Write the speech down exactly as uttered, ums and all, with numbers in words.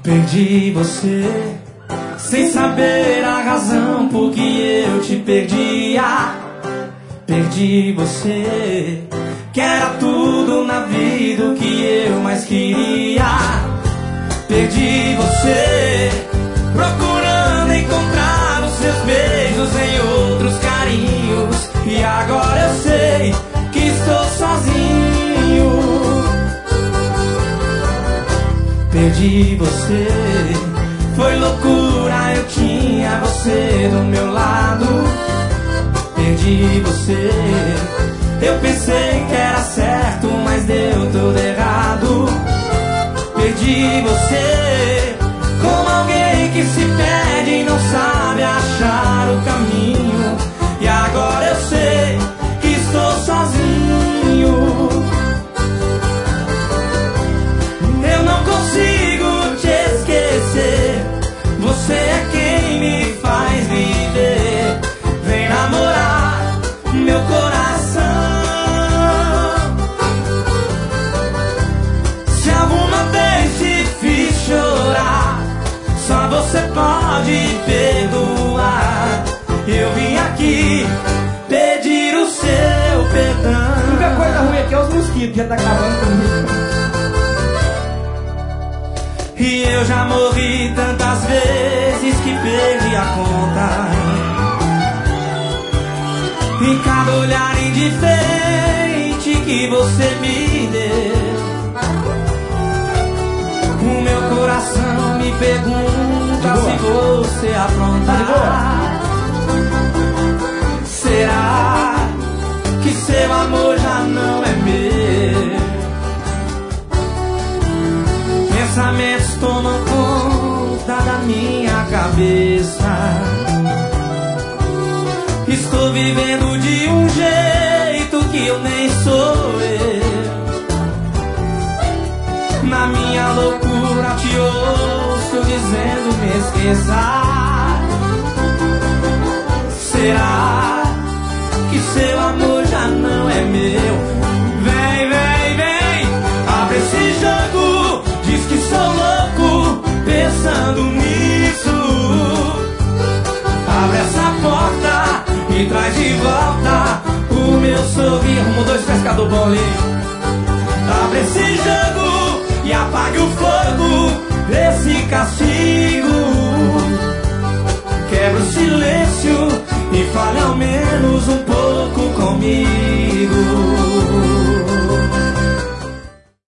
Perdi você, sem saber a razão por que eu te perdia. Perdi você, que era tudo na vida o que eu mais queria. Perdi você, procurando encontrar os seus beijos em outros carinhos. E agora eu sei que estou sozinho. Perdi você, foi loucura, eu tinha você do meu lado. Perdi você, eu pensei que era certo, mas deu tudo errado. Perdi você, como alguém que se perde e não sabe achar o caminho. E agora eu sei que estou sozinho. Eu não consigo te esquecer, você é quem me faz viver. Vem namorar meu coração. Se alguma vez te fiz chorar, só você pode perdoar. Eu vim aqui pedir o seu perdão. A única coisa ruim aqui é os mosquitos, já tá acabando comigo. E eu já morri tantas vezes que perdi a conta. E cada olhar indiferente que você me deu, o meu coração me pergunta se você aprontar. Será que seu amor já não é meu? Pensamentos tomam conta da minha cabeça. Estou vivendo de um jeito que eu nem sou eu. Na minha loucura te ouço dizendo me esqueça. Será que seu amor já não é meu? Vem, vem, vem, abre esse jogo. Diz que sou louco pensando nisso. Abre essa porta e traz de volta o meu sorriso. Rumo dois pescador bom ali. Abre esse jogo e apague o fogo desse castigo. Quebra o silêncio e fale ao menos um pouco comigo.